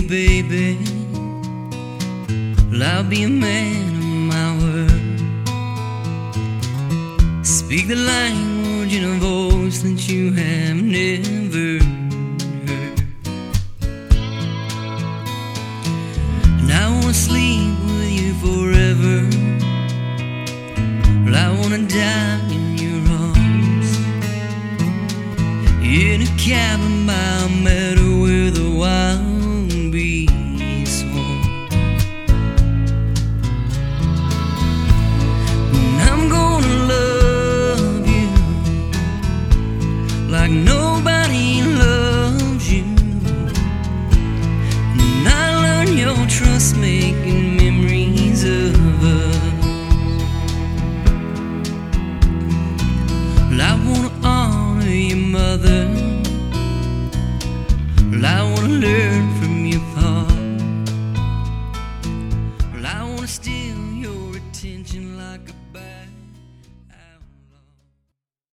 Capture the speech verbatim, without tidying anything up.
baby. Well, I'll be a man of my word. Speak the language in a voice that you have never heard. And I wanna sleep with you forever. Well, I wanna die in your arms, in a cabin by a meadow where the wild bees swarm. And I'm gonna love you like nobody loves you. And I learn your trust making memories of us. Well, I wanna honor your mother. Well, I wanna learn from your pa. Well, I wanna steal